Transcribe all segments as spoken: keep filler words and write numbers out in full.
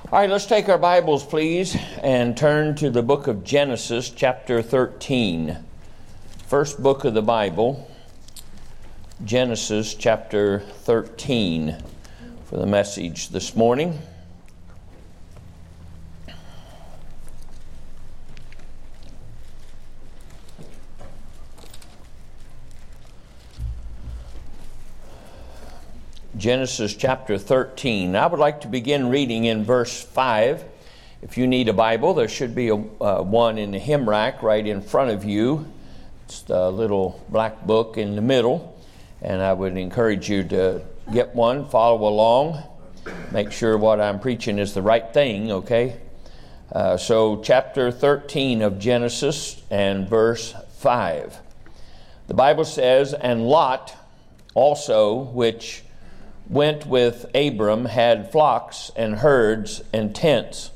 All right, let's take our Bibles, please, and turn to the book of Genesis, chapter thirteen. First book of the Bible, Genesis, chapter thirteen, for the message this morning. Genesis chapter thirteen. I would like to begin reading in verse five. If you need a Bible, there should be a, uh, one in the hymn rack right in front of you. It's the little black book in the middle, and I would encourage you to get one, follow along, make sure what I'm preaching is the right thing, okay? Uh, so chapter thirteen of Genesis and verse five. The Bible says, "And Lot also, which went with Abram, had flocks and herds and tents,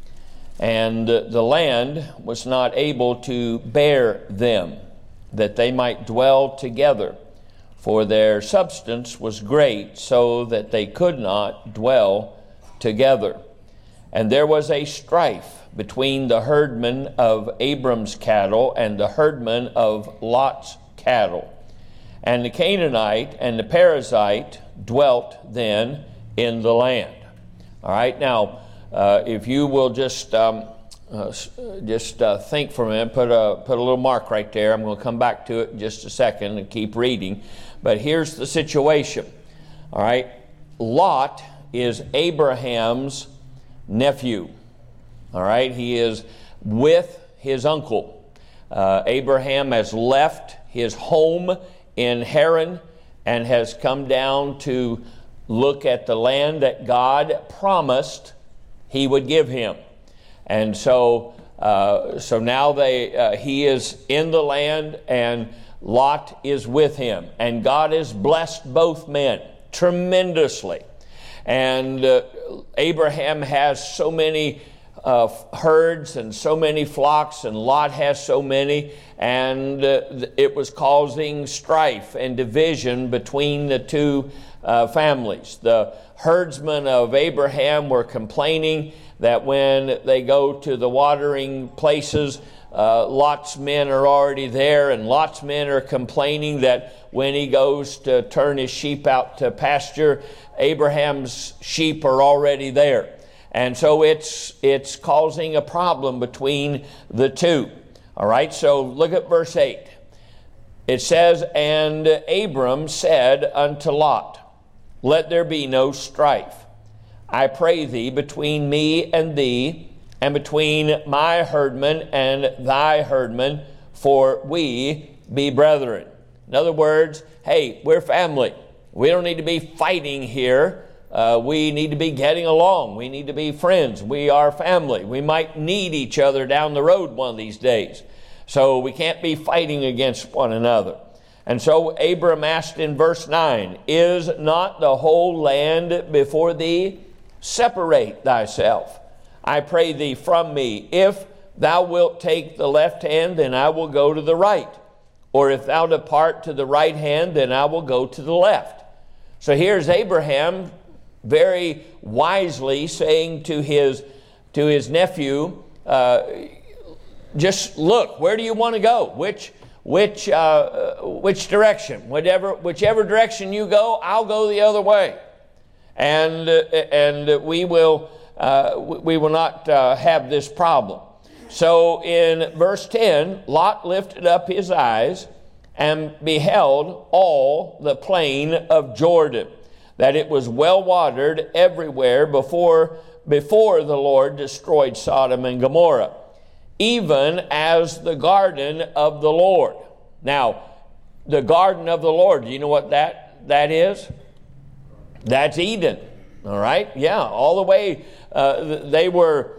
and the land was not able to bear them, that they might dwell together, for their substance was great, so that they could not dwell together. And there was a strife between the herdmen of Abram's cattle and the herdmen of Lot's cattle. And the Canaanite and the Perizzite dwelt then in the land." All right, now, uh, if you will just um, uh, just uh, think for a minute, put a put a little mark right there. I'm going to come back to it in just a second and keep reading. But here's the situation. All right, Lot is Abraham's nephew. All right, he is with his uncle. Uh, Abraham has left his home in Haran and has come down to look at the land that God promised he would give him. And so uh, so now they uh, he is in the land, and Lot is with him. And God has blessed both men tremendously. And uh, Abraham has so many uh, herds and so many flocks, and Lot has so many. And uh, it was causing strife and division between the two uh, families. The herdsmen of Abraham were complaining that when they go to the watering places, uh, Lot's men are already there, and Lot's men are complaining that when he goes to turn his sheep out to pasture, Abraham's sheep are already there. And so it's it's causing a problem between the two. All right, so look at verse eight. It says, "And Abram said unto Lot, Let there be no strife, I pray thee, between me and thee, and between my herdmen and thy herdmen, for we be brethren." In other words, hey, we're family. We don't need to be fighting here. Uh, we need to be getting along. We need to be friends. We are family. We might need each other down the road one of these days. So we can't be fighting against one another. And so Abram asked in verse nine, "Is not the whole land before thee? Separate thyself, I pray thee, from me. If thou wilt take the left hand, then I will go to the right. Or if thou depart to the right hand, then I will go to the left." So here's Abraham very wisely saying to his to his nephew, uh, just look, where do you want to go? Which which uh, which direction? Whatever whichever direction you go, I'll go the other way, and uh, and we will uh, we will not uh, have this problem. So in verse ten, Lot lifted up his eyes and beheld all the plain of Jordan, that it was well watered everywhere before before the Lord destroyed Sodom and Gomorrah, even as the garden of the Lord. Now, the garden of the Lord, do you know what that that is? That's Eden. All right, yeah, all the way uh, they were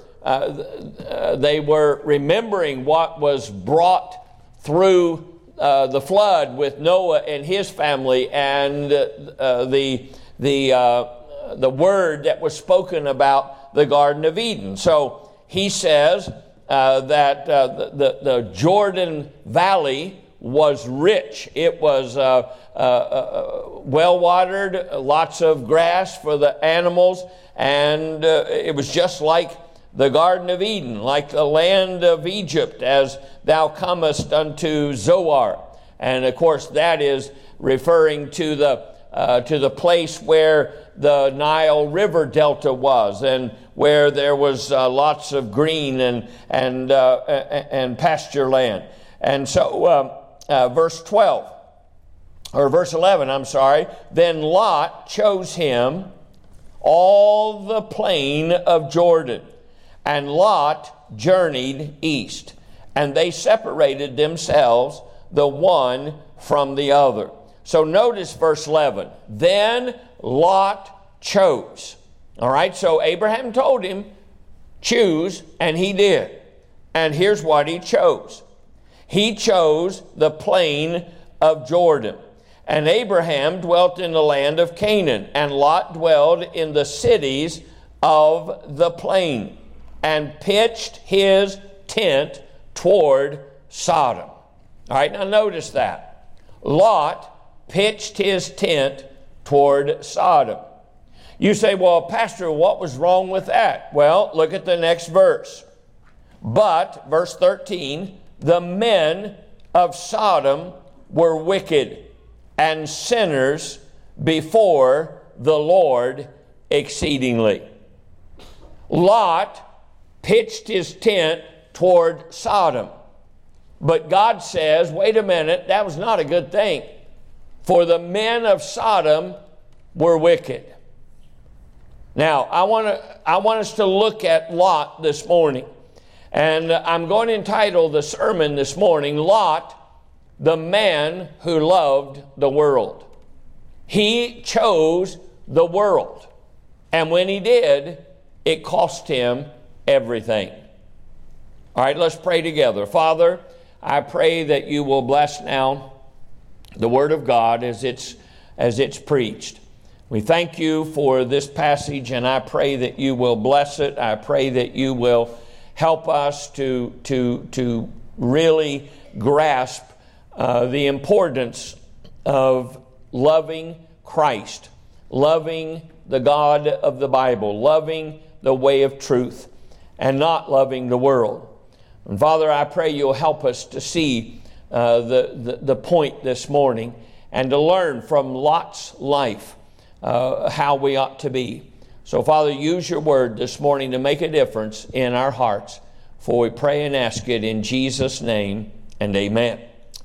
uh, they were remembering what was brought through uh, the flood with Noah and his family, and uh, the the uh, the word that was spoken about the Garden of Eden. So he says uh, that uh, the, the the Jordan Valley was rich. It was uh, uh, uh, well-watered, lots of grass for the animals, and uh, it was just like the Garden of Eden, like the land of Egypt, as thou comest unto Zoar. And of course, that is referring to the uh, to the place where the Nile River Delta was, and where there was uh, lots of green and and uh, and pasture land. And so, um, uh, verse twelve, or verse eleven, I'm sorry. Then Lot chose him all the plain of Jordan, and Lot journeyed east, and they separated themselves, the one from the other. So notice verse eleven. Then Lot chose. All right, so Abraham told him, choose, and he did. And here's what he chose. He chose the plain of Jordan. And Abraham dwelt in the land of Canaan, and Lot dwelled in the cities of the plain, and pitched his tent toward Sodom. All right, now notice that. Lot pitched his tent toward Sodom. You say, well, Pastor, what was wrong with that? Well, look at the next verse. But, verse thirteen, the men of Sodom were wicked and sinners before the Lord exceedingly. Lot pitched his tent toward Sodom. But God says, wait a minute, that was not a good thing. For the men of Sodom were wicked. Now, I want to I want us to look at Lot this morning. And I'm going to entitle the sermon this morning, Lot, the man who loved the world. He chose the world. And when he did, it cost him everything. All right, let's pray together. Father, I pray that you will bless now the Word of God as it's as it's preached. We thank you for this passage, and I pray that you will bless it. I pray that you will help us to, to, to really grasp uh, the importance of loving Christ, loving the God of the Bible, loving the way of truth, and not loving the world. And Father, I pray you'll help us to see uh, the, the, the point this morning, and to learn from Lot's life uh, how we ought to be. So, Father, use your word this morning to make a difference in our hearts. For we pray and ask it in Jesus' name, and amen.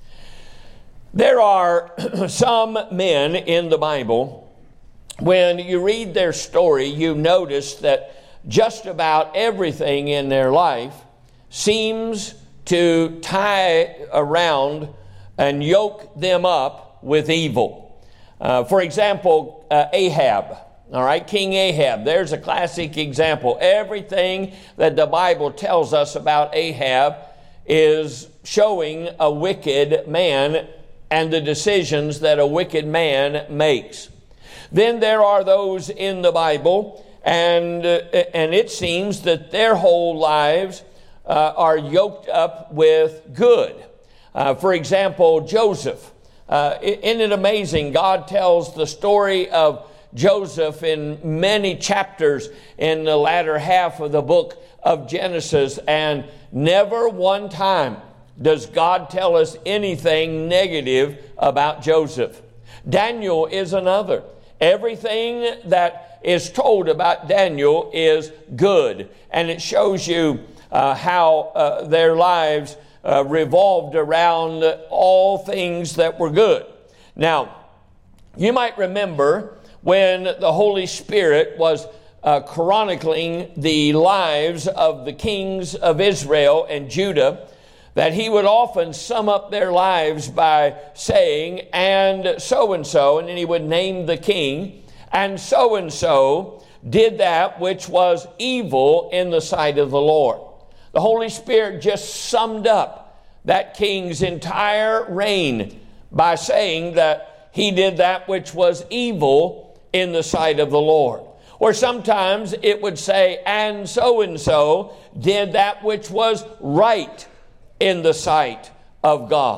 There are some men in the Bible, when you read their story, you notice that just about everything in their life seems to tie around and yoke them up with evil. Uh, for example, uh, Ahab. All right, King Ahab, there's a classic example. Everything that the Bible tells us about Ahab is showing a wicked man and the decisions that a wicked man makes. Then there are those in the Bible, and, uh, and it seems that their whole lives uh, are yoked up with good. Uh, for example, Joseph. Uh, isn't it amazing? God tells the story of Joseph in many chapters in the latter half of the book of Genesis, and never one time does God tell us anything negative about Joseph. Daniel is another. Everything that is told about Daniel is good, and it shows you uh, how uh, their lives uh, revolved around all things that were good. Now, you might remember when the Holy Spirit was uh, chronicling the lives of the kings of Israel and Judah, that he would often sum up their lives by saying, and so-and-so, and then he would name the king, and so-and-so did that which was evil in the sight of the Lord. The Holy Spirit just summed up that king's entire reign by saying that he did that which was evil in the sight of the Lord. Or sometimes it would say, and so-and-so did that which was right in the sight of God.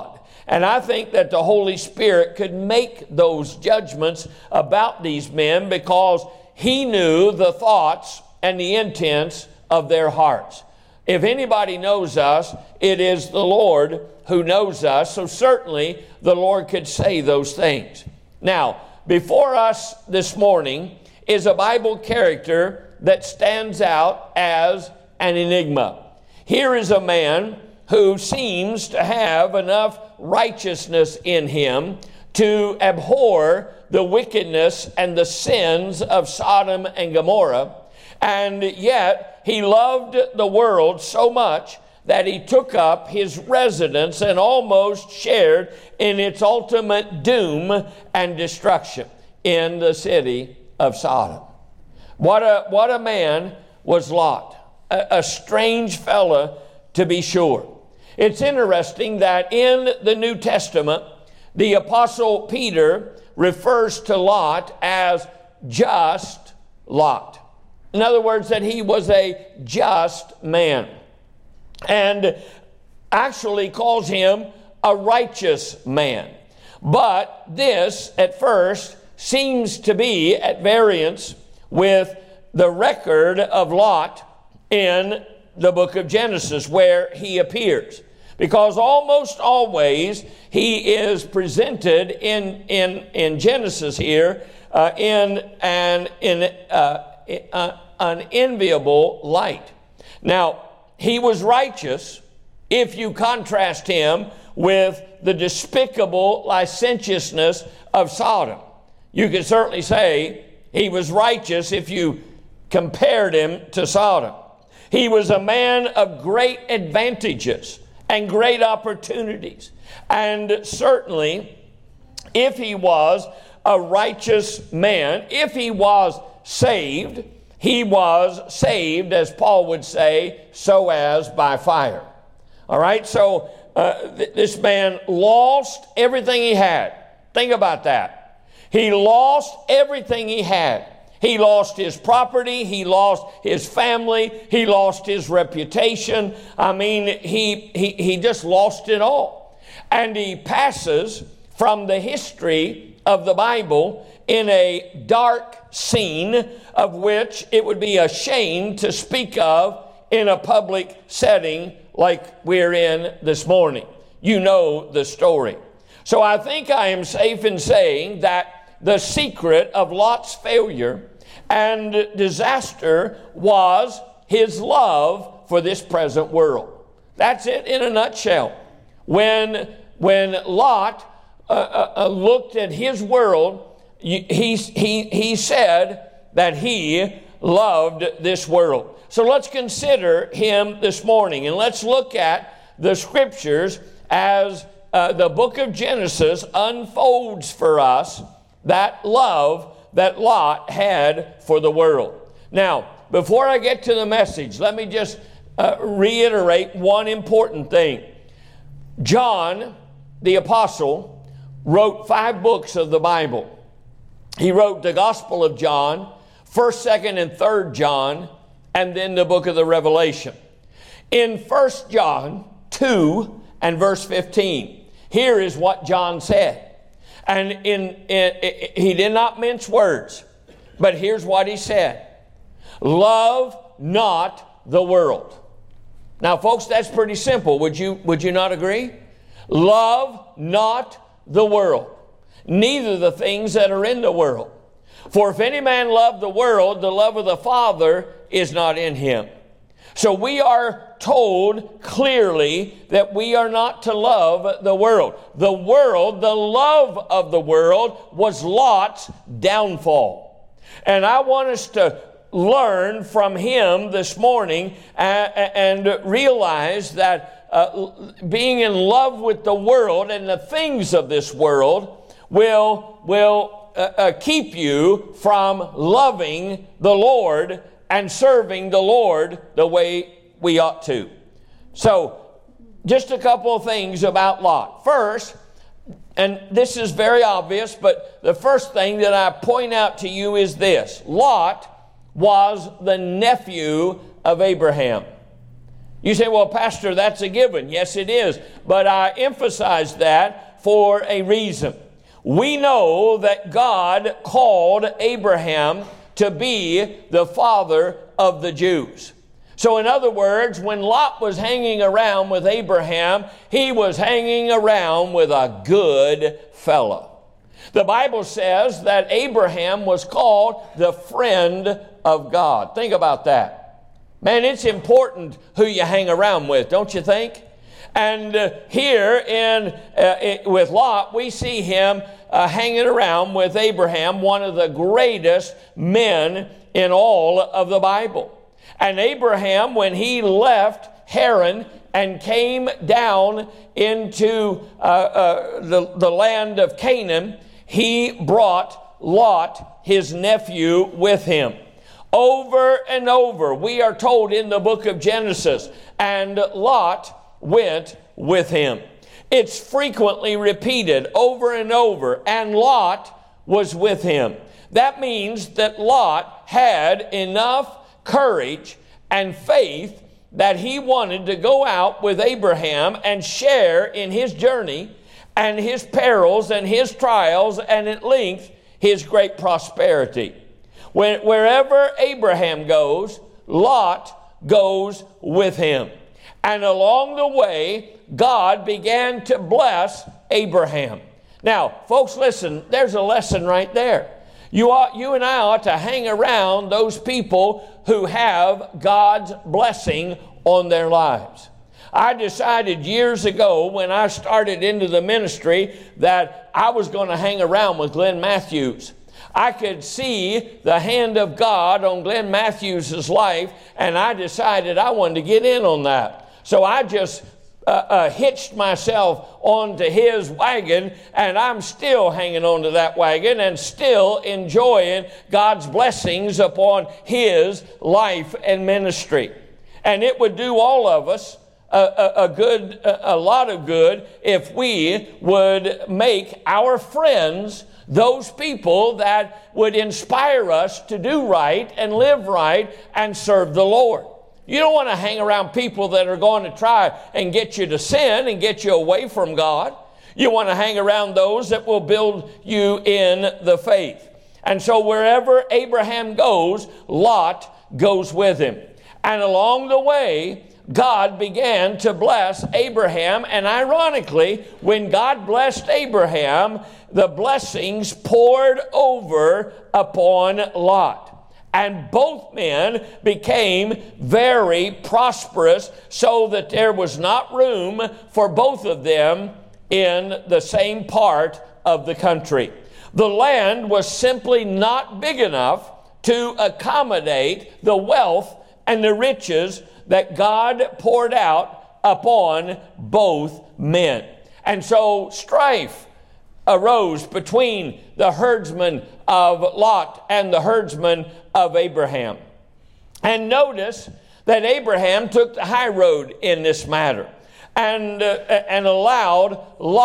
And I think that the Holy Spirit could make those judgments about these men because he knew the thoughts and the intents of their hearts. If anybody knows us, it is the Lord who knows us. So certainly the Lord could say those things. Now, before us this morning is a Bible character that stands out as an enigma. Here is a man who seems to have enough righteousness in him to abhor the wickedness and the sins of Sodom and Gomorrah, and yet he loved the world so much that he took up his residence and almost shared in its ultimate doom and destruction in the city of Sodom. What a, what a man was Lot, a, a strange fella to be sure. It's interesting that in the New Testament, the Apostle Peter refers to Lot as just Lot. In other words, that he was a just man, and actually calls him a righteous man. But this, at first, seems to be at variance with the record of Lot in the book of Genesis, where he appears. Because almost always he is presented in, in, in Genesis here uh, in, an, in uh, uh, an enviable light. Now, he was righteous if you contrast him with the despicable licentiousness of Sodom. You could certainly say he was righteous if you compared him to Sodom. He was a man of great advantages and great opportunities. And certainly, if he was a righteous man, if he was saved, he was saved, as Paul would say, so as by fire. All right, so uh, th- this man lost everything he had. Think about that. He lost everything he had. He lost his property, he lost his family, he lost his reputation. I mean, he, he, he just lost it all. And he passes from the history of the Bible in a dark scene of which it would be a shame to speak of in a public setting like we're in this morning. You know the story. So I think I am safe in saying that the secret of Lot's failure and disaster was his love for this present world. That's it in a nutshell. When, when Lot uh, uh, looked at his world, he, he, he said that he loved this world. So let's consider him this morning, and let's look at the scriptures as uh, the book of Genesis unfolds for us that love that Lot had for the world. Now, before I get to the message, let me just uh, reiterate one important thing. John, the apostle, wrote five books of the Bible. He wrote the Gospel of John, first, second, and third John, and then the book of the Revelation. In First John two and verse fifteen, here is what John said. And in, in, in he did not mince words, but here's what he said. Love not the world. Now, folks, that's pretty simple. Would you, would you not agree? Love not the world, neither the things that are in the world. For if any man love the world, the love of the Father is not in him. So we are told clearly that we are not to love the world. The world, the love of the world, was Lot's downfall. And I want us to learn from him this morning and, and realize that uh, being in love with the world and the things of this world will, will uh, uh, keep you from loving the Lord and serving the Lord the way we ought to. So, just a couple of things about Lot. First, and this is very obvious, but the first thing that I point out to you is this. Lot was the nephew of Abraham. You say, well, Pastor, that's a given. Yes, it is. But I emphasize that for a reason. We know that God called Abraham to be the father of the Jews. So in other words, when Lot was hanging around with Abraham, he was hanging around with a good fellow. The Bible says that Abraham was called the friend of God. Think about that. Man, it's important who you hang around with, don't you think? And uh, here in uh, it, with Lot, we see him uh, hanging around with Abraham, one of the greatest men in all of the Bible. And Abraham, when he left Haran and came down into uh, uh, the, the land of Canaan, he brought Lot, his nephew, with him. Over and over, we are told in the book of Genesis, and Lot went with him. It's frequently repeated over and over, and Lot was with him. That means that Lot had enough courage and faith that he wanted to go out with Abraham and share in his journey and his perils and his trials and at length his great prosperity. When, wherever Abraham goes, Lot goes with him. And along the way, God began to bless Abraham. Now, folks, listen, there's a lesson right there. You ought, you and I ought to hang around those people who have God's blessing on their lives. I decided years ago when I started into the ministry that I was going to hang around with Glenn Matthews. I could see the hand of God on Glenn Matthews' life, and I decided I wanted to get in on that. So I just uh, uh, hitched myself onto his wagon, and I'm still hanging on to that wagon and still enjoying God's blessings upon his life and ministry. And it would do all of us a, a, a good, a, a lot of good if we would make our friends those people that would inspire us to do right and live right and serve the Lord. You don't want to hang around people that are going to try and get you to sin and get you away from God. You want to hang around those that will build you in the faith. And so wherever Abraham goes, Lot goes with him. And along the way, God began to bless Abraham. And ironically, when God blessed Abraham, the blessings poured over upon Lot. And both men became very prosperous, so that there was not room for both of them in the same part of the country. The land was simply not big enough to accommodate the wealth and the riches that God poured out upon both men. And so strife arose between the herdsmen of Lot and the herdsmen of Abraham. And notice that Abraham took the high road in this matter and, uh, and allowed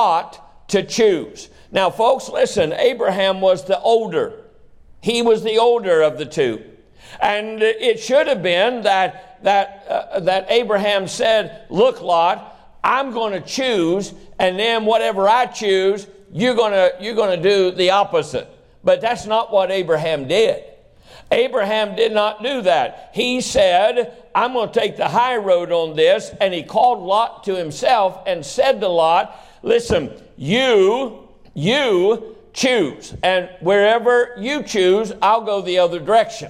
Lot to choose. Now, folks, listen, Abraham was the older. He was the older of the two. And it should have been that, that, uh, that Abraham said, look, Lot, I'm going to choose, and then whatever I choose, you're going to, you're going to do the opposite. But that's not what Abraham did. Abraham did not do that. He said, I'm going to take the high road on this. And he called Lot to himself and said to Lot, listen, you, you choose. And wherever you choose, I'll go the other direction.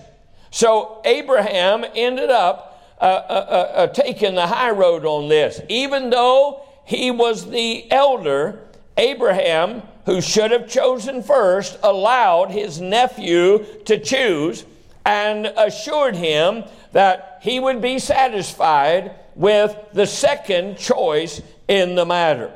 So Abraham ended up uh, uh, uh, taking the high road on this. Even though he was the elder, Abraham, who should have chosen first, allowed his nephew to choose and assured him that he would be satisfied with the second choice in the matter.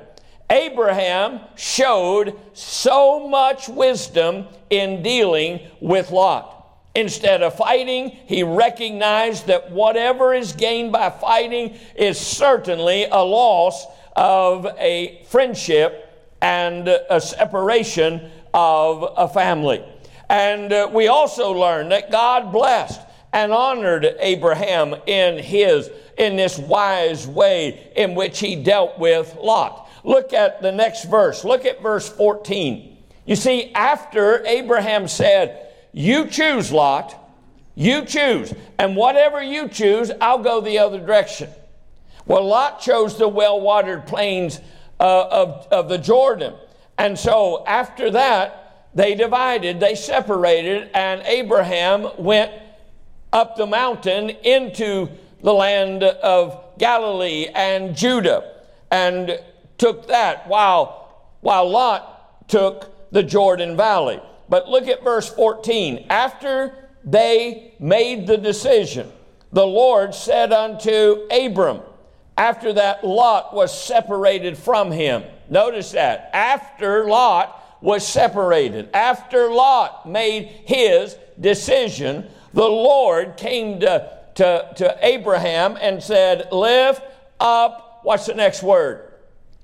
Abraham showed so much wisdom in dealing with Lot. Instead of fighting, he recognized that whatever is gained by fighting is certainly a loss of a friendship and a separation of a family. And uh, we also learn that God blessed and honored Abraham in his in this wise way in which he dealt with Lot. Look at the next verse. Look at verse fourteen. You see, after Abraham said, you choose, Lot, you choose, and whatever you choose, I'll go the other direction. Well, Lot chose the well-watered plains uh, of, of the Jordan. And so after that, they divided, they separated, and Abraham went up the mountain into the land of Galilee and Judah and took that, while, while Lot took the Jordan Valley. But look at verse fourteen. After they made the decision, the Lord said unto Abram, after that Lot was separated from him. Notice that. After Lot was separated, after Lot made his decision, the Lord came to, to, to Abraham and said, lift up, what's the next word?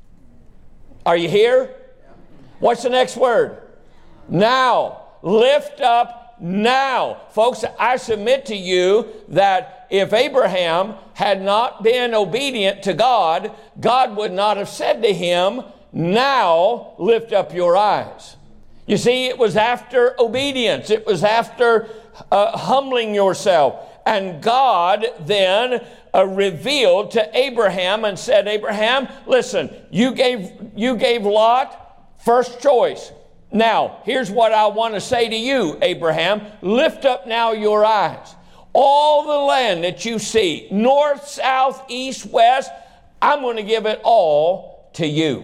Are you here? What's the next word? Now. Lift up now. Folks, I submit to you that if Abraham had not been obedient to God, God would not have said to him, now lift up your eyes. You see, it was after obedience. It was after uh, humbling yourself. And God then uh, revealed to Abraham and said, Abraham, listen, you gave, you gave Lot first choice. Now, here's what I want to say to you, Abraham. Lift up now your eyes. All the land that you see, north, south, east, west, I'm going to give it all to you.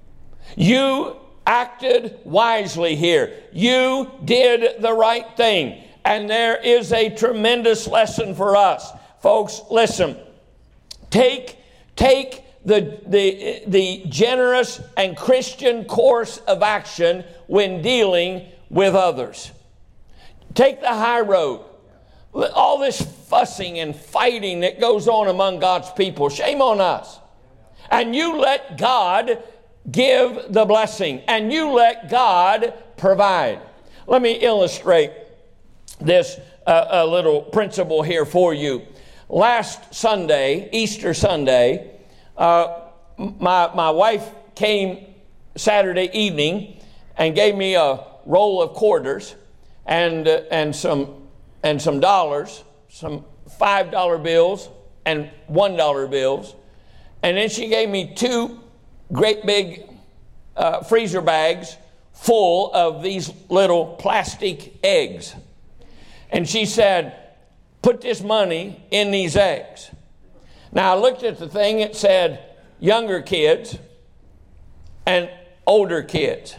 You acted wisely here. You did the right thing. And there is a tremendous lesson for us. Folks, listen. Take, take the, the, the generous and Christian course of action when dealing with others. Take the high road. All this fussing and fighting that goes on among God's people, shame on us. And you let God give the blessing, and you let God provide. Let me illustrate this uh, a little principle here for you. Last Sunday, Easter Sunday, uh, my my wife came Saturday evening and gave me a roll of quarters and uh, and some and some dollars, some five dollar bills and one dollar bills, and then she gave me two great big uh, freezer bags full of these little plastic eggs. And she said, put this money in these eggs. Now I looked at the thing, it said younger kids and older kids.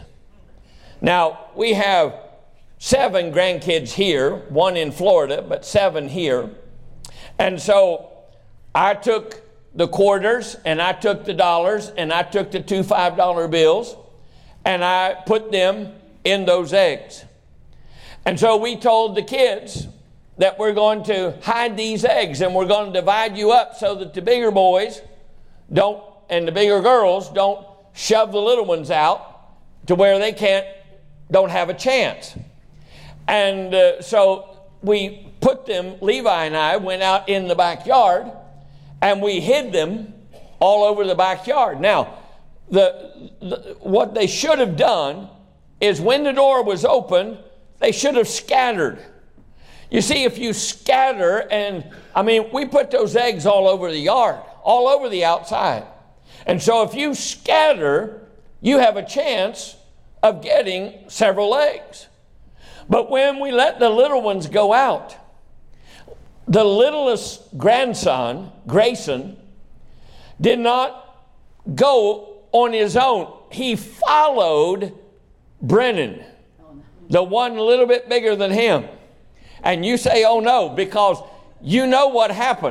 Now we have seven grandkids here, one in Florida, but seven here. And so I took the quarters and I took the dollars and I took the two five dollar bills and I put them in those eggs. And so we told the kids that we're going to hide these eggs and we're going to divide you up so that the bigger boys don't, and the bigger girls don't shove the little ones out to where they can't, don't have a chance. And uh, so we put them, Levi and I went out in the backyard and we hid them all over the backyard. Now, the, the what they should have done is when the door was open, they should have scattered. You see, if you scatter, and I mean, we put those eggs all over the yard, all over the outside. And so if you scatter, you have a chance of getting several eggs. But when we let the little ones go out, the littlest grandson, Grayson, did not go on his own. He followed Brennan, the one a little bit bigger than him. And you say, oh no, because you know what happened.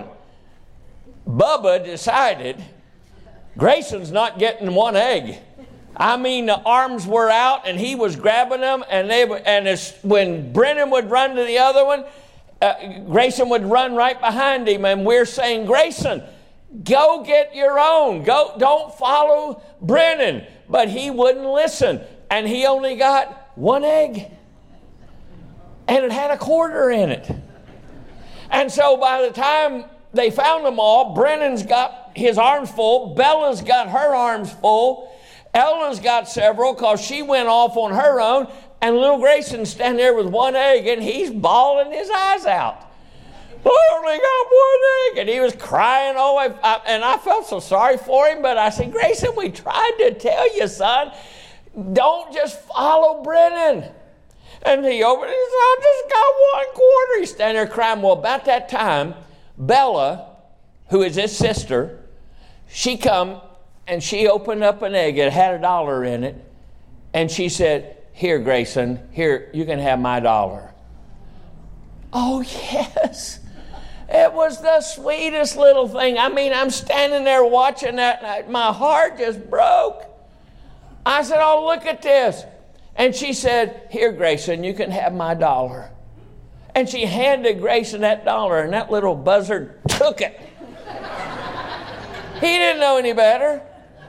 Bubba decided Grayson's not getting one egg. I mean, the arms were out and he was grabbing them, and they and as, when Brennan would run to the other one, uh, Grayson would run right behind him, and we're saying, Grayson, go get your own. Go, don't follow Brennan. But he wouldn't listen, and he only got one egg, and it had a quarter in it. And so by the time they found them all, Brennan's got his arms full, Bella's got her arms full, Ellen's got several because she went off on her own, and little Grayson's standing there with one egg, and he's bawling his eyes out. I only got one egg. And he was crying. Oh, I, I, and I felt so sorry for him, but I said, Grayson, we tried to tell you, son, don't just follow Brennan. And he opened his eyes, I just got one quarter. He's standing there crying. Well, about that time, Bella, who is his sister, she come and she opened up an egg. It had a dollar in it. And she said, here, Grayson, here, you can have my dollar. Oh, yes. It was the sweetest little thing. I mean, I'm standing there watching that, and I, my heart just broke. I said, oh, look at this. And she said, here, Grayson, you can have my dollar. And she handed Grayson that dollar, and that little buzzard took it. He didn't know any better.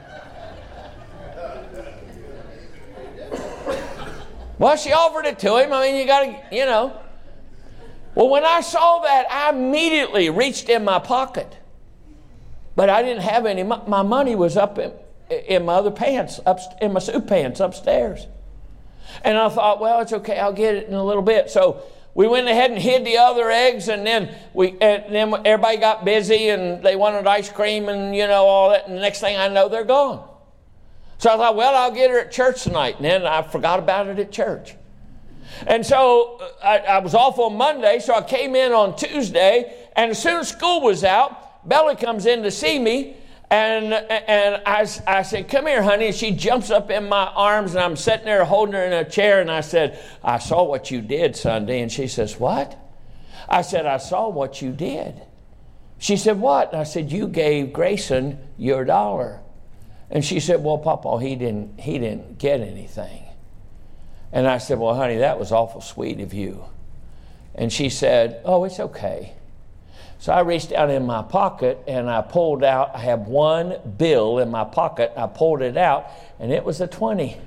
Well, she offered it to him. I mean, you got to, you know. Well, when I saw that, I immediately reached in my pocket. But I didn't have any. My money was up in, in my other pants, up, in my suit pants upstairs. And I thought, well, it's okay. I'll get it in a little bit. So we went ahead and hid the other eggs, and then we, and then everybody got busy, and they wanted ice cream and, you know, all that. And the next thing I know, they're gone. So I thought, well, I'll get her at church tonight. And then I forgot about it at church. And so I, I was off on Monday, so I came in on Tuesday, and as soon as school was out, Bella comes in to see me, and and I, I said, come here, honey, and she jumps up in my arms, and I'm sitting there holding her in a chair, and I said, I saw what you did Sunday, and she says, what? I said, I saw what you did. She said, what? And I said, you gave Grayson your dollar. And she said, well, Papa, he didn't, he didn't get anything. And I said, well, honey, that was awful sweet of you. And she said, oh, it's okay. So I reached down in my pocket and I pulled out, I have one bill in my pocket. I pulled it out and it was a twenty.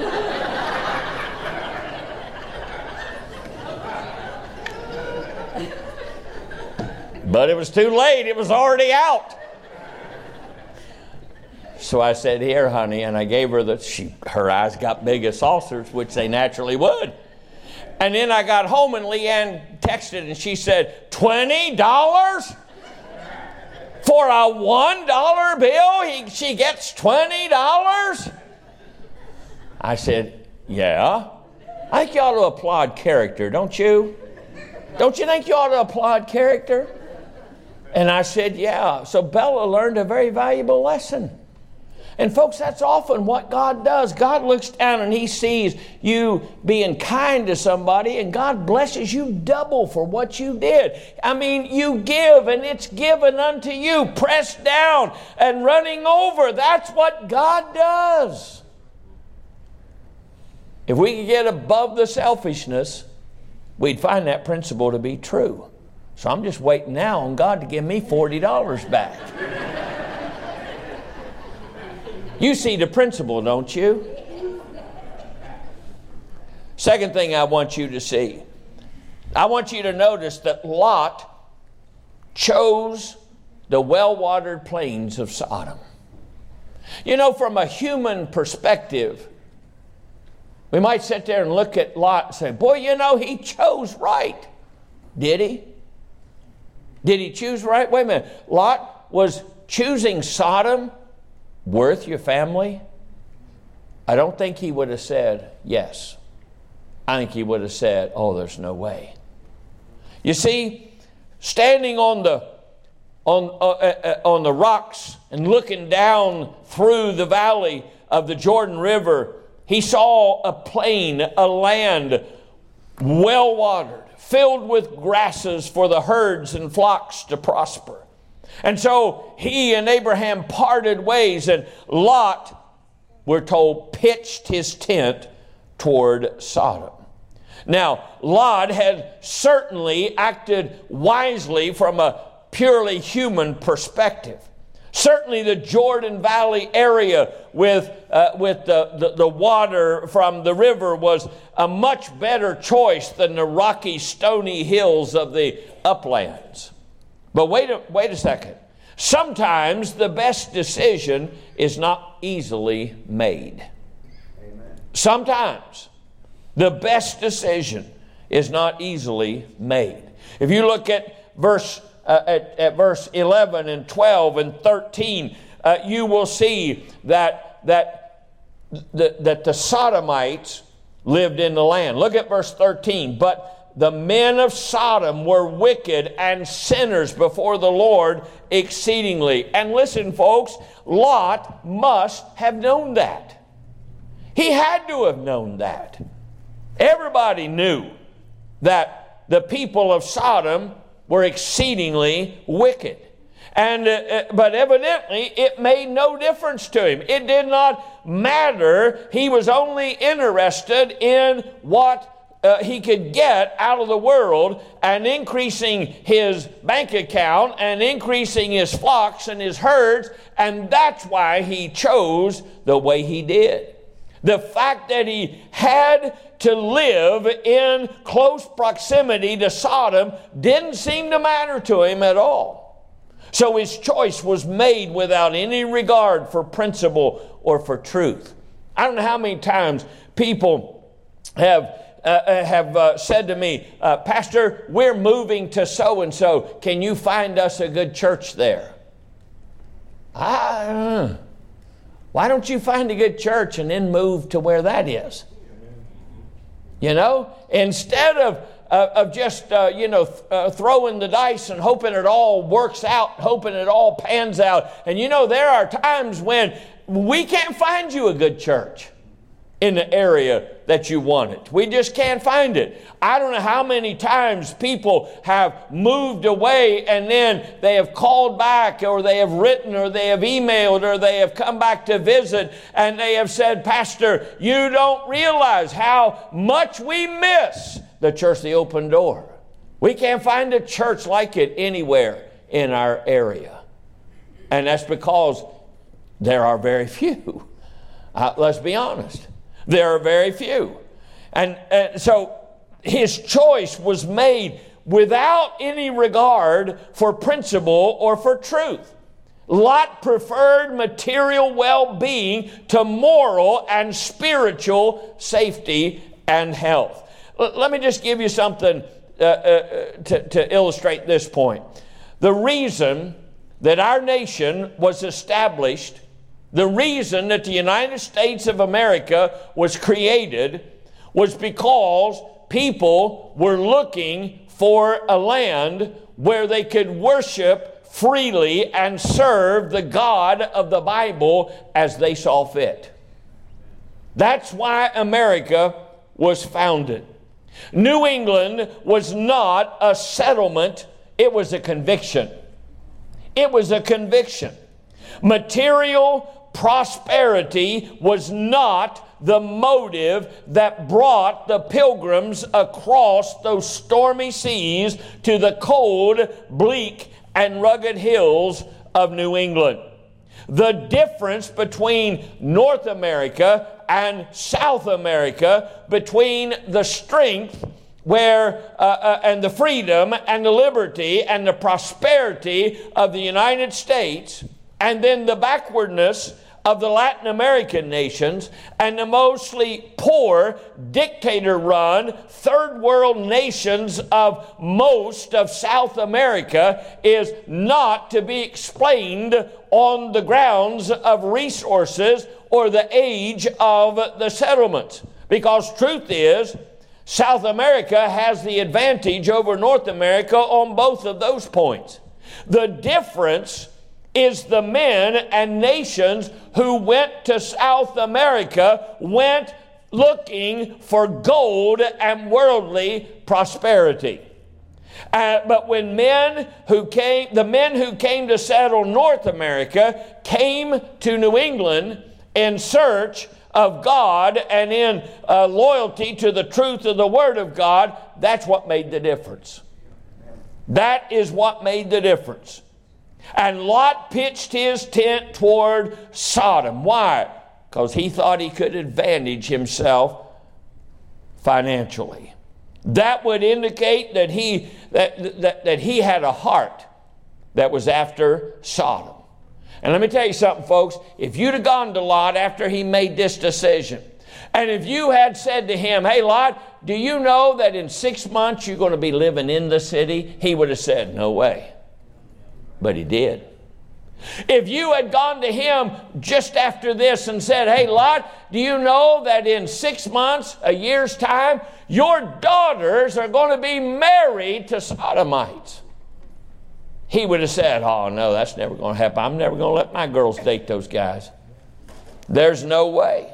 But it was too late. It was already out. So I said, here, honey, and I gave her the, she, her eyes got big as saucers, which they naturally would. And then I got home and Leanne texted and she said, twenty dollars? For a one dollar bill, he, she gets twenty dollars? I said, yeah. I think you ought to applaud character, don't you? Don't you think you ought to applaud character? And I said, yeah. So Bella learned a very valuable lesson. And folks, that's often what God does. God looks down and he sees you being kind to somebody, and God blesses you double for what you did. I mean, you give and it's given unto you, pressed down and running over. That's what God does. If we could get above the selfishness, we'd find that principle to be true. So I'm just waiting now on God to give me forty dollars back. You see the principle, don't you? Second thing I want you to see. I want you to notice that Lot chose the well-watered plains of Sodom. You know, from a human perspective, we might sit there and look at Lot and say, boy, you know, he chose right. Did he? Did he choose right? Wait a minute. Lot was choosing Sodom worth your family? I don't think he would have said yes. I think he would have said, oh, there's no way. You see, standing on the on uh, uh, on the rocks and looking down through the valley of the Jordan River, he saw a plain, a land well watered, filled with grasses for the herds and flocks to prosper. And so he and Abraham parted ways, and Lot, we're told, pitched his tent toward Sodom. Now, Lot had certainly acted wisely from a purely human perspective. Certainly the Jordan Valley area with, uh, with the, the, the water from the river was a much better choice than the rocky, stony hills of the uplands. But wait a, wait a second. Sometimes the best decision is not easily made. Amen. Sometimes the best decision is not easily made. If you look at verse uh, at, at verse eleven and twelve and thirteen, uh, you will see that that the, that the Sodomites lived in the land. Look at verse thirteen. But the men of Sodom were wicked and sinners before the Lord exceedingly. And listen, folks, Lot must have known that. He had to have known that. Everybody knew that the people of Sodom were exceedingly wicked. And uh, but evidently it made no difference to him. It did not matter. He was only interested in what Uh, he could get out of the world and increasing his bank account and increasing his flocks and his herds, and that's why he chose the way he did. The fact that he had to live in close proximity to Sodom didn't seem to matter to him at all. So his choice was made without any regard for principle or for truth. I don't know how many times people have Uh, have uh, said to me, uh, Pastor, we're moving to so-and-so. Can you find us a good church there? I, why don't you find a good church and then move to where that is? You know, instead of uh, of just, uh, you know, th- uh, throwing the dice and hoping it all works out, hoping it all pans out. And you know, there are times when we can't find you a good church in the area that you want it. We just can't find it. I don't know how many times people have moved away and then they have called back, or they have written, or they have emailed, or they have come back to visit, and they have said, Pastor, you don't realize how much we miss the church, the open door. We can't find a church like it anywhere in our area. And that's because there are very few. Uh, let's be honest. There are very few. And, and so his choice was made without any regard for principle or for truth. Lot preferred material well-being to moral and spiritual safety and health. L- let me just give you something uh, uh, to, to illustrate this point. The reason that our nation was established, the reason that the United States of America was created, was because people were looking for a land where they could worship freely and serve the God of the Bible as they saw fit. That's why America was founded. New England was not a settlement, it was a conviction. It was a conviction. Material prosperity was not the motive that brought the pilgrims across those stormy seas to the cold, bleak, and rugged hills of New England. The difference between North America and South America, between the strength where uh, uh, and the freedom and the liberty and the prosperity of the United States, and then the backwardness of the Latin American nations and the mostly poor, dictator-run, third world nations of most of South America, is not to be explained on the grounds of resources or the age of the settlements. Because truth is, South America has the advantage over North America on both of those points. The difference is the men and nations who went to South America went looking for gold and worldly prosperity. Uh, but when men who came, the men who came to settle North America came to New England in search of God and in uh, loyalty to the truth of the Word of God, that's what made the difference. That is what made the difference. And Lot pitched his tent toward Sodom. Why? Because he thought he could advantage himself financially. That would indicate that he, that, that, that he had a heart that was after Sodom. And let me tell you something, folks. If you'd have gone to Lot after he made this decision, and if you had said to him, hey, Lot, do you know that in six months you're going to be living in the city? He would have said, no way. But he did. If you had gone to him just after this and said, hey, Lot, do you know that in six months, a year's time, your daughters are going to be married to Sodomites? He would have said, oh, no, that's never going to happen. I'm never going to let my girls date those guys. There's no way.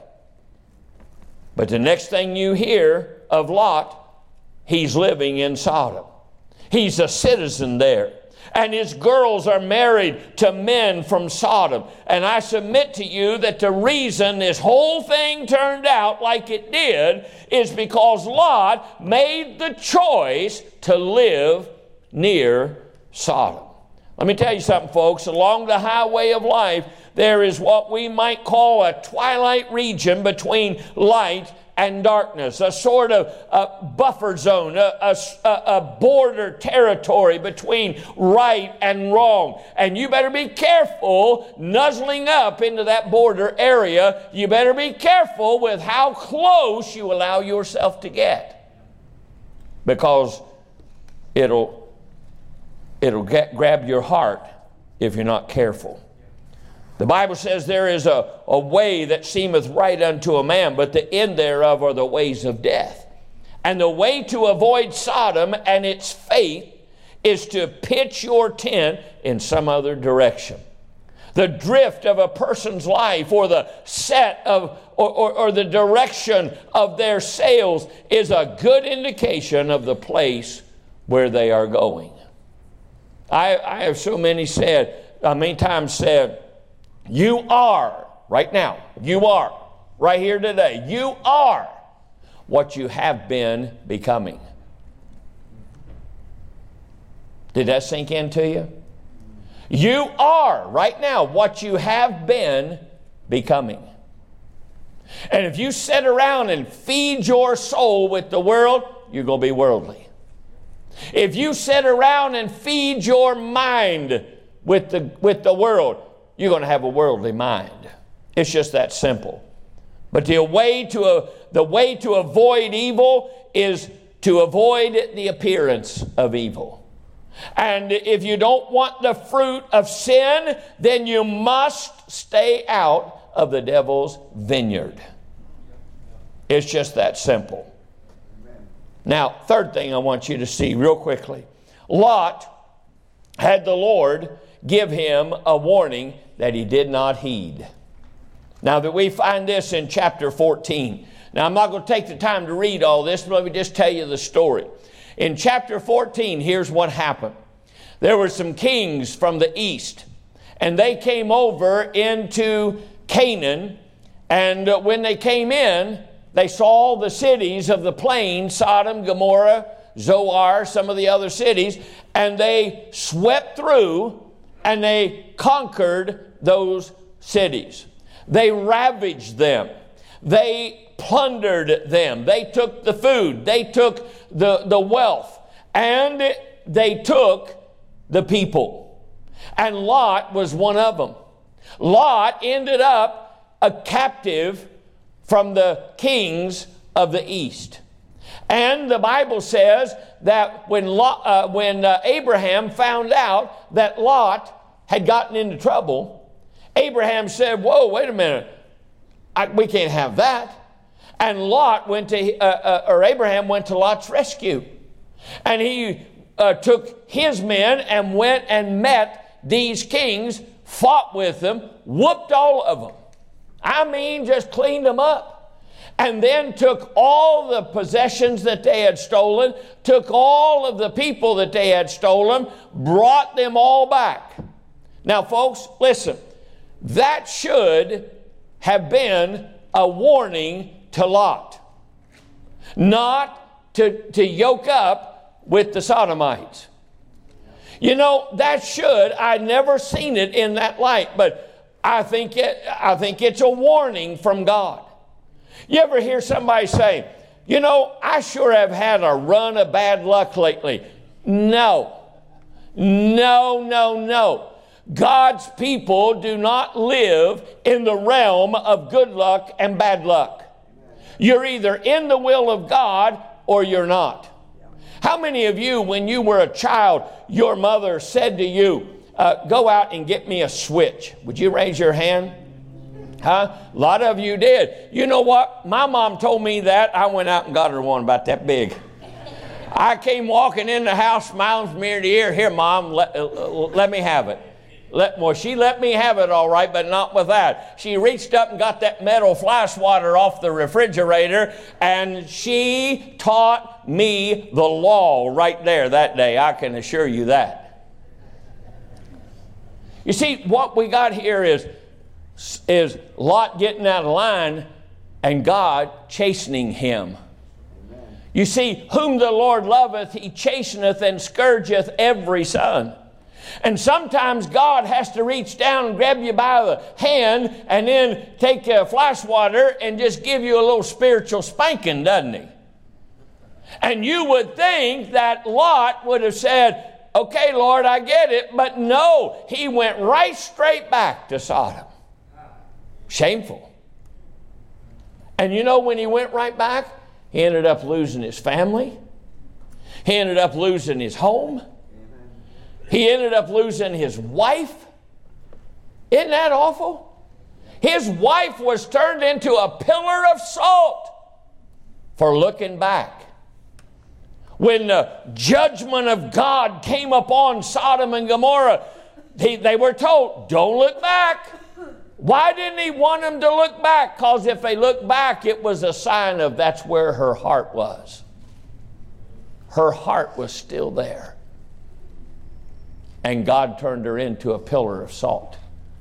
But the next thing you hear of Lot, he's living in Sodom. He's a citizen there. And his girls are married to men from Sodom. And I submit to you that the reason this whole thing turned out like it did is because Lot made the choice to live near Sodom. Let me tell you something, folks. Along the highway of life, there is what we might call a twilight region between light and darkness, a sort of a buffer zone, a, a, a border territory between right and wrong. And you better be careful nuzzling up into that border area. You better be careful with how close you allow yourself to get, because it'll it'll get, grab your heart if you're not careful. The Bible says there is a, a way that seemeth right unto a man, but the end thereof are the ways of death. And the way to avoid Sodom and its fate is to pitch your tent in some other direction. The drift of a person's life, or the set of or, or, or the direction of their sails, is a good indication of the place where they are going. I, I have so many said, uh, many times said, you are, right now, you are, right here today, you are what you have been becoming. Did that sink into you? You are, right now, what you have been becoming. And if you sit around and feed your soul with the world, you're going to be worldly. If you sit around and feed your mind with the, with the world, you're going to have a worldly mind. It's just that simple. But the way to, uh, the way to avoid evil is to avoid the appearance of evil. And if you don't want the fruit of sin, then you must stay out of the devil's vineyard. It's just that simple. Now, third thing I want you to see real quickly. Lot had the Lord give him a warning that he did not heed. Now that we find this in chapter fourteen. Now I'm not going to take the time to read all this, but let me just tell you the story. In chapter fourteen, here's what happened. There were some kings from the east, and they came over into Canaan, and when they came in, they saw the cities of the plain, Sodom, Gomorrah, Zoar, some of the other cities, and they swept through and they conquered those cities. They ravaged them. They plundered them. They took the food. They took the, the wealth. And they took the people. And Lot was one of them. Lot ended up a captive from the kings of the east. And the Bible says that when Lot, uh, when uh, Abraham found out that Lot had gotten into trouble, Abraham said, whoa, wait a minute, I, we can't have that. And Lot went to, uh, uh, or Abraham went to Lot's rescue. And he uh, took his men and went and met these kings, fought with them, whooped all of them. I mean, just cleaned them up. And then took all the possessions that they had stolen, took all of the people that they had stolen, brought them all back. Now, folks, listen. That should have been a warning to Lot. Not to, to yoke up with the Sodomites. You know, that should, I've never seen it in that light, but I think it, I think it's a warning from God. You ever hear somebody say, you know, I sure have had a run of bad luck lately? No. No, no, no. God's people do not live in the realm of good luck and bad luck. You're either in the will of God or you're not. How many of you, when you were a child, your mother said to you, uh, go out and get me a switch? Would you raise your hand? Huh? A lot of you did. You know what? My mom told me that. I went out and got her one about that big. I came walking in the house, smiling from ear to ear. Here, Mom, let, uh, let me have it. Let, well, she let me have it all right, but not with that. She reached up and got that metal fly swatter off the refrigerator, and she taught me the law right there that day. I can assure you that. You see, what we got here is, is Lot getting out of line and God chastening him. You see, whom the Lord loveth, he chasteneth and scourgeth every son. And sometimes God has to reach down and grab you by the hand and then take a fly swatter and just give you a little spiritual spanking, doesn't he? And you would think that Lot would have said, okay, Lord, I get it. But no, he went right straight back to Sodom. Shameful. And you know, when he went right back, he ended up losing his family. He ended up losing his home. He ended up losing his wife. Isn't that awful? His wife was turned into a pillar of salt for looking back. When the judgment of God came upon Sodom and Gomorrah, they, they were told, don't look back. Why didn't he want them to look back? Because if they looked back, it was a sign of that's where her heart was. Her heart was still there. And God turned her into a pillar of salt.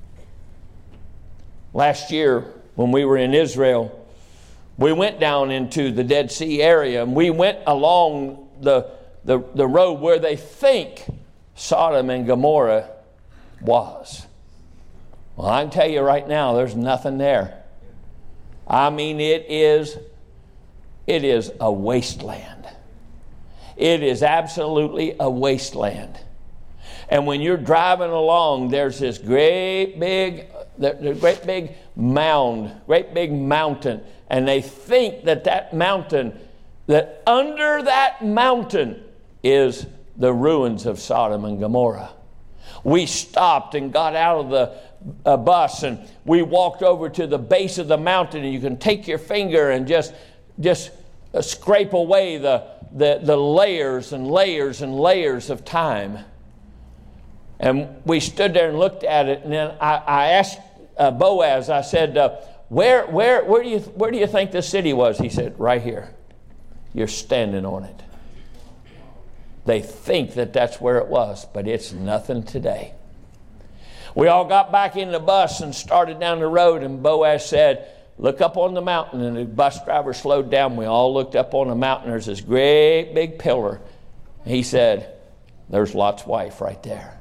Last year, when we were in Israel, we went down into the Dead Sea area, and we went along the, the, the road where they think Sodom and Gomorrah was. Well, I can tell you right now, there's nothing there. I mean, it is, it is a wasteland. It is absolutely a wasteland. And when you're driving along, there's this great big, the great big mound, great big mountain. And they think that that mountain, that under that mountain is the ruins of Sodom and Gomorrah. We stopped and got out of the uh, bus, and we walked over to the base of the mountain, and you can take your finger and just, just uh, scrape away the, the, the layers and layers and layers of time. And we stood there and looked at it, and then I, I asked uh, Boaz, I said, uh, where, where, where, do you, where do you think this city was? He said, right here. You're standing on it. They think that that's where it was, but it's nothing today. We all got back in the bus and started down the road, and Boaz said, look up on the mountain. And the bus driver slowed down. We all looked up on the mountain. There's this great big pillar. He said, there's Lot's wife right there.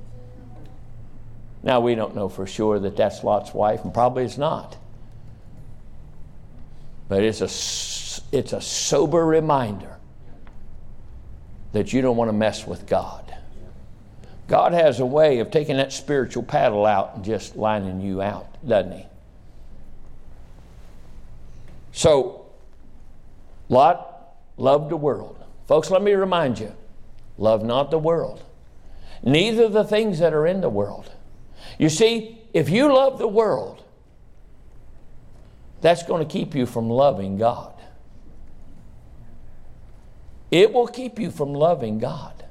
Now, we don't know for sure that that's Lot's wife, and probably it's not. But it's a, it's a sober reminder that you don't want to mess with God. God has a way of taking that spiritual paddle out and just lining you out, doesn't he? So, Lot loved the world. Folks, let me remind you, love not the world, neither the things that are in the world. You see, if you love the world, that's going to keep you from loving God. It will keep you from loving God.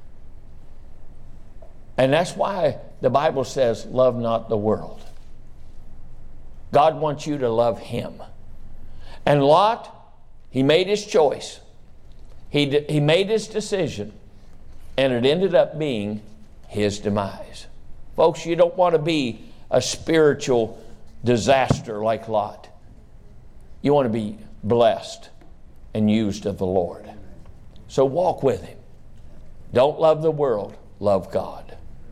And that's why the Bible says, love not the world. God wants you to love him. And Lot, he made his choice. He, he made his decision. And it ended up being his demise. Folks, you don't want to be a spiritual disaster like Lot. You want to be blessed and used of the Lord. So walk with him. Don't love the world. love God.